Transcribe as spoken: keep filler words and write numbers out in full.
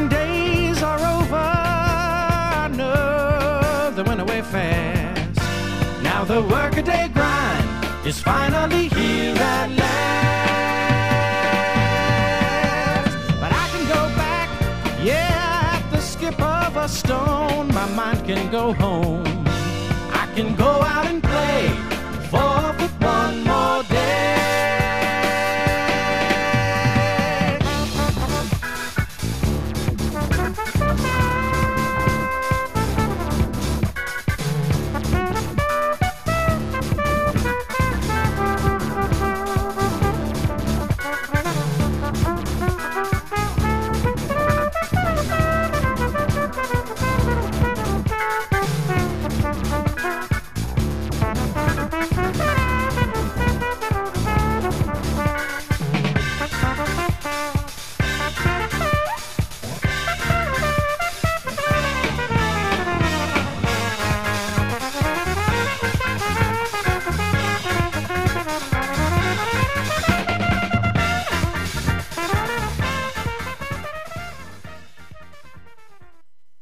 working days are over. I know they went away fast. Now the workaday grind is finally here at last. But I can go back, yeah, at the skip of a stone. My mind can go home. I can go out and play for one more